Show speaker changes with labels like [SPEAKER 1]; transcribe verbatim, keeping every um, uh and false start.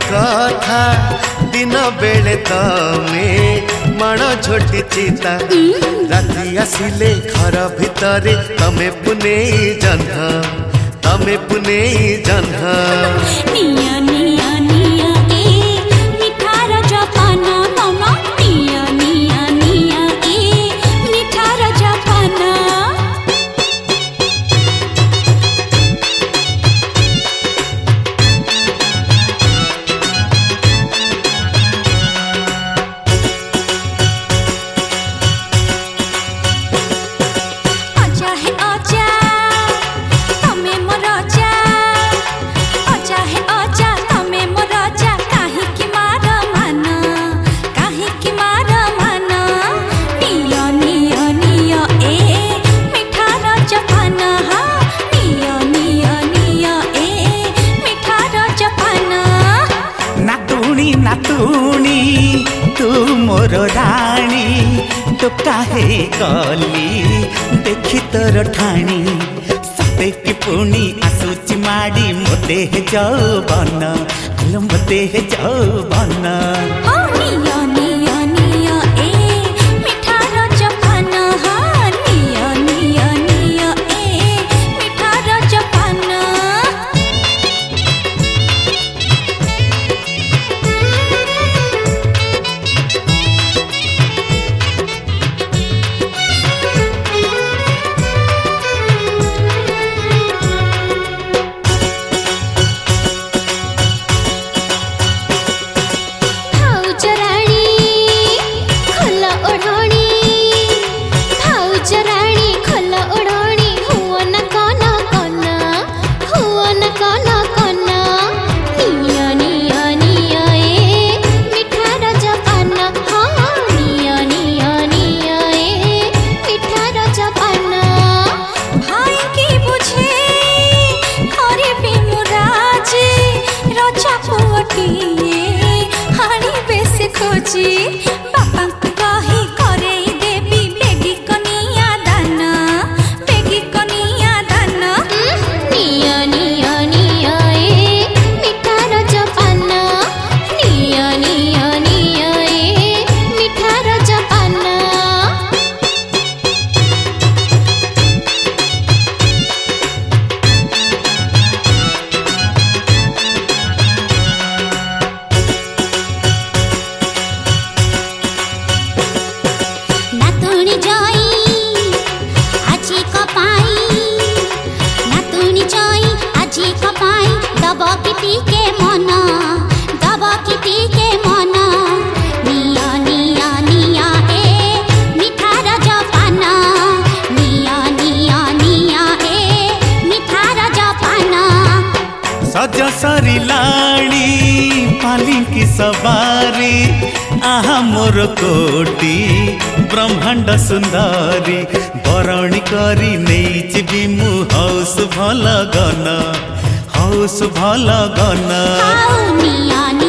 [SPEAKER 1] कथा दिन बेले तमे माण झोटी चिता राति आसिले घर भितरे तमे पुने जन्ह तमे पुने जन्ह
[SPEAKER 2] निया निया निया ए मिठार जपाना मामा निया निया निया ए मिठार जपाना
[SPEAKER 3] नातुणी तू मोर राणी तो काहे कली देखी तोर ठाणी सते कि पुणी आसुची माड़ी मो देह जौवन आलो मो देह जौवन
[SPEAKER 2] निया निया निया ए मिठार जपाना हाँ निया निया निया ए मिठार जपाना खोजी बापा कही करे देवी बेगी कनिया दाना बेगी कनिया दाना निया निया निया ए मिठार जपाना निया निया निया ए मिठार जपाना
[SPEAKER 3] सज सरी लाणी पालिंकी सवारी आहा मोर कोटी ब्रह्मांड सुंदरी बरणी करी नहीं भी मु हौस भल गन हौस भल गन।